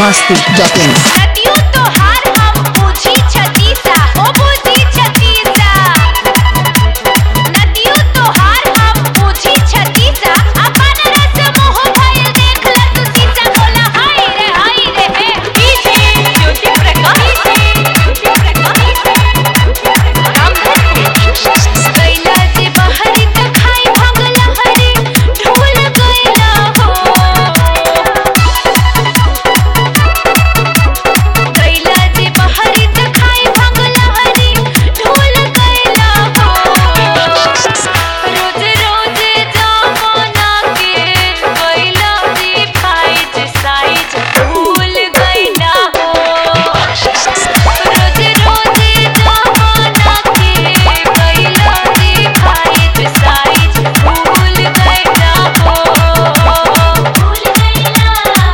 biharmasti.in नदियों तो हार हम बूझी छतीसा ओ बूझी छतीसा नदियों तो हार हम बूझी छतीसा अपन रस मोह भइल देख ल तू सीसा बोला हाय रे हे पीछे ज्योति प्रकाश हम कैला जे बहरी त खाई भगला हरी ढूल गइला हो कैला जे बहरी त खाई भगला हरी ढूल गइला हो रोज रोज जमाना के कैला दी फाइज साइज भूल गइला हो रोज रोज जमाना के कैला दी फाइज साइज भूल गइला हो भूल गइला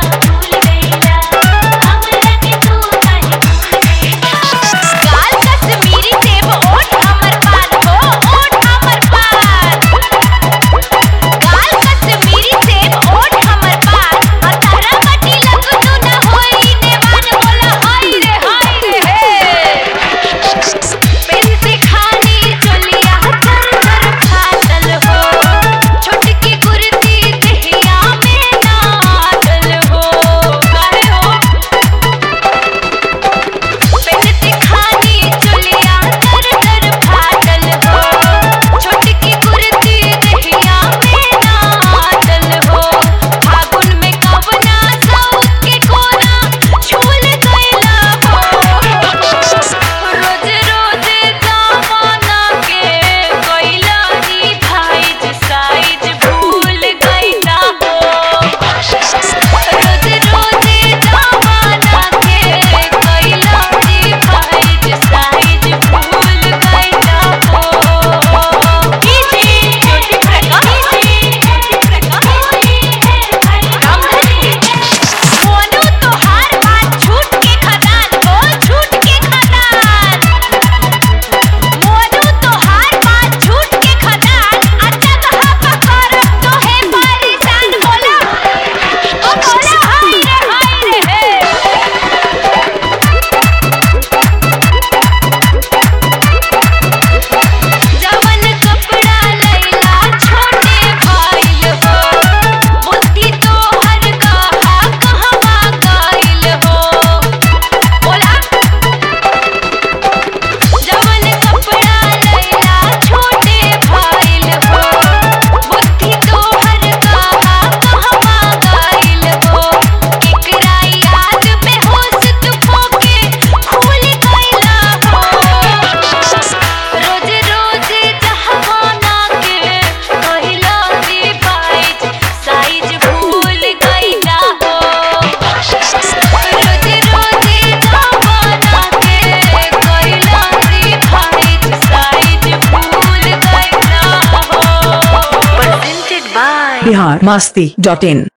हमरा के तू काहे गाल कश्मीरी सेब ओठ हमर पान हो ओठ हमर पान गाल कश्मीरी सेब ओठ हमर पान आ तारा बटी लग तू ना होई नेवान बोला हाय रे हे पेन से खानी चलिया कर फाटल हो छोटकी कुर्ती देहिया में नाटल हो काहे हो पेनती खानी चलिया कर फाटल हो छोटकी कुर्ती देहिया में नाटल हो फागुन में कवना सौ के कोना झूल गइला हो रोज रोज जमाना के कैला दी फाइज साइज भूल गइला हो रोज रोज जमाना के कैला दी फाइज साइज भूल गइला हो पीछे ज्योति प्रकाश मोनू तोहार बात झूठ के खदान हो झूठ के खदान मोनू तोहार बात झूठ के खदान अच्छा कहा पकड़ तो है परेशान बोला ओ बोला हाय रे हे जवन कपड़ा लैला छोटे भाइल हो बुद्धि तोहर कहा कहवा गइल हो बोला जवन कपड़ा लैला छोटे भाइल हो बुद्धि तोहर कहा कहवा गइल हो केकरा याद में होश तू खोके भूल गइला हो रोज रोज जहाना के कैला दी फाइज साइज भूल गइला हो रोज रोज जहाना के कैला दी फाइज साइज भूल गइला हो presented by biharmasti.in